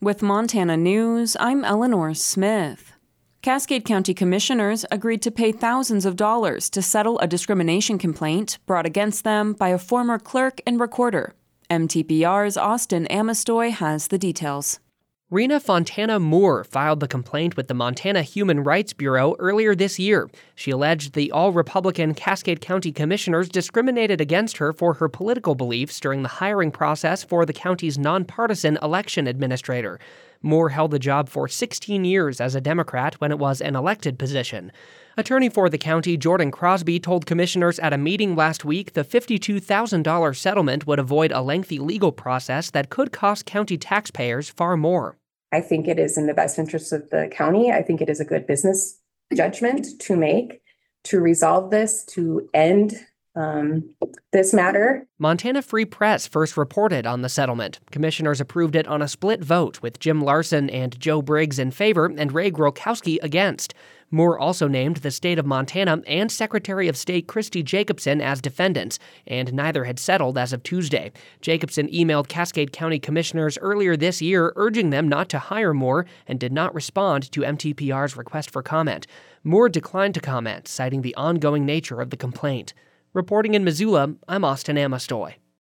With Montana News, I'm Eleanor Smith. Cascade County commissioners agreed to pay thousands of dollars to settle a discrimination complaint brought against them by a former clerk and recorder. MTPR's Austin Amestoy has the details. Rena Fontana Moore filed the complaint with the Montana Human Rights Bureau earlier this year. She alleged the all-Republican Cascade County commissioners discriminated against her for her political beliefs during the hiring process for the county's nonpartisan election administrator. Moore held the job for 16 years as a Democrat when it was an elected position. Attorney for the county, Jordan Crosby, told commissioners at a meeting last week the $52,000 settlement would avoid a lengthy legal process that could cost county taxpayers far more. I think it is in the best interest of the county. I think it is a good business judgment to make, to resolve this, to end this matter. Montana Free Press first reported on the settlement. Commissioners approved it on a split vote, with Jim Larson and Joe Briggs in favor and Ray Grokowski against. Moore also named the state of Montana and Secretary of State Christy Jacobson as defendants, and neither had settled as of Tuesday. Jacobson emailed Cascade County commissioners earlier this year urging them not to hire Moore and did not respond to MTPR's request for comment. Moore declined to comment, citing the ongoing nature of the complaint. Reporting in Missoula, I'm Austin Amestoy.